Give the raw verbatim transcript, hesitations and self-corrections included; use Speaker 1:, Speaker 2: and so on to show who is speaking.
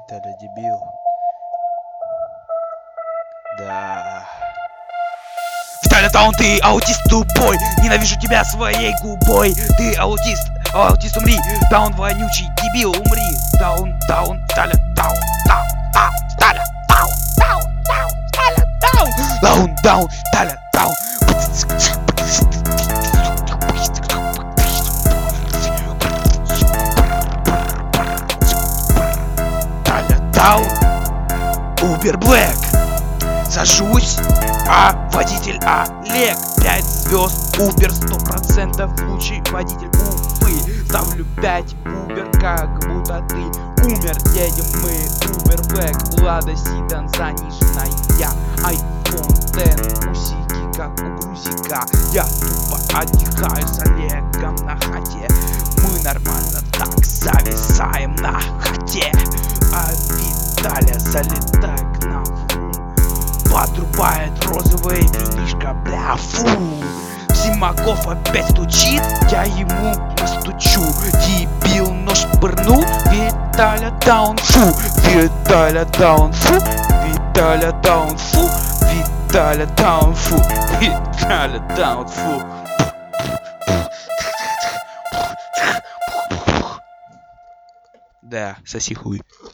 Speaker 1: Виталя дебил. Да. Виталя Таун, ты аутист тупой. Ненавижу тебя своей губой. Ты аутист, аутист умри. Таун вонючий, дебил умри. Таун, таун, Виталя Таун, таун, таун, Виталя Таун, таун, таун, Виталя Таун. Таун, таун, Виталя Таун. Виталя Таун. Убер Блэк. Сажусь, а водитель Олег. Пять звезд, Убер, сто процентов лучший водитель Уфы. Ставлю пять Убер, как будто ты умер. Едем мы, Убер Блэк, Лада Седан заниженная, айфон десять, усики как у грузика. Я тупо отдыхаю с Олегом на хате. Мы нормально так зависаем на хате. А Виталя залетает к нам, подрубает розовое винишко, бля, фу. Симаков опять стучит, я ему настучу. Дебил нож пырнул, Виталя Таун, фу. Виталя Таун, фу. Виталя Таун, фу. Виталя Таун, фу. Виталя Таун, фу. Да, соси хуй.